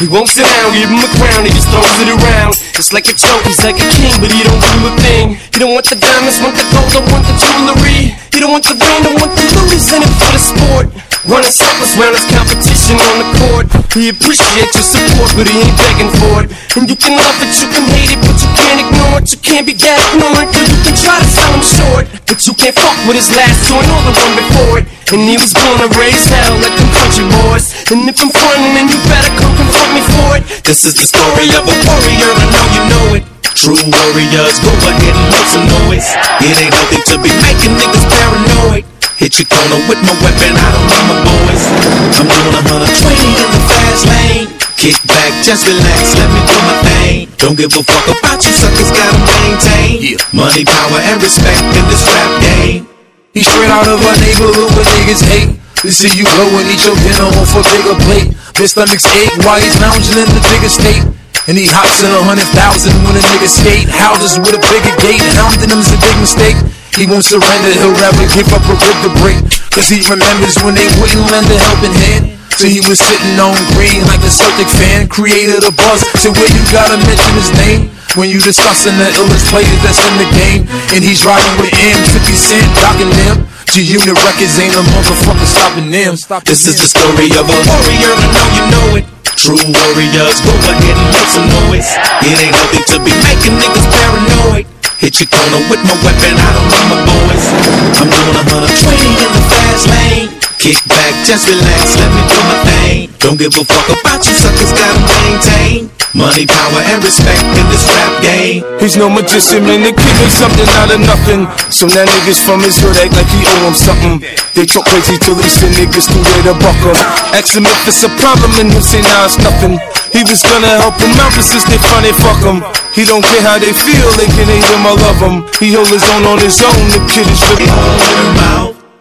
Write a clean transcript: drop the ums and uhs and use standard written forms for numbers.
He won't sit down, give him a crown, he just throws it around. It's like a joke, he's like a king, but he don't do a thing. He don't want the diamonds, want the gold, don't want the jewelry. He don't want the rain, don't want the loot, he's in it for the sport. Running circles round his competition on the court. He appreciates your support, but he ain't begging for it. And you can love it, you can hate it, but you can't ignore it. You can't be that ignorant, cause you can try to sell him short, but you can't fuck with his last joint or the one before it. And he was gonna raise hell like them country boys. And if I'm frontin', then you better come confront me for it. This is the story of a warrior, I know you know it. True warriors, go ahead and make some noise. It ain't nothing to be making niggas paranoid. Hit your corner with my weapon, I don't need my boys. I'm doing 120 in the fast lane. Kick back, just relax, let me do my thing. Don't give a fuck about you suckers, gotta maintain money, power, and respect in this rap game. He's straight out of a neighborhood where niggas hate. They see you go and eat your dinner off a bigger plate. His stomach's ache while he's lounging in the bigger state. And he hops in 100,000 when a nigga skate. Houses with a bigger gate, hounding him's a big mistake. He won't surrender, he'll rather give up a rib to break. Cause he remembers when they wouldn't lend a helping hand. So he was sitting on green like a Celtic fan. Created a buzz, so where you gotta mention his name when you discussing the illest players that's in the game. And he's riding with M, 50 Cent, docking them. G-Unit Records ain't a motherfucker stopping them. This is the story of a warrior, I know you know it. True warriors, go ahead and make some noise. It ain't nothing to be making niggas paranoid. Hit your corner with my weapon, I don't need my boys. I'm doing 120 in the fast lane. Kick back, just relax, let me do my thing. Don't give a fuck about you suckers, gotta maintain money, power, and respect in this rap game. He's no magician, man, the kid is something out of nothing. So now niggas from his hood act like he owe him something. They talk crazy till he send niggas through there to buck him. Ask him if it's a problem and he'll say nah, it's nothing. He was gonna help him out, but since they funny, fuck him. He don't care how they feel, they can hate him or love him. He hold his own on his own, the kid is really on him out.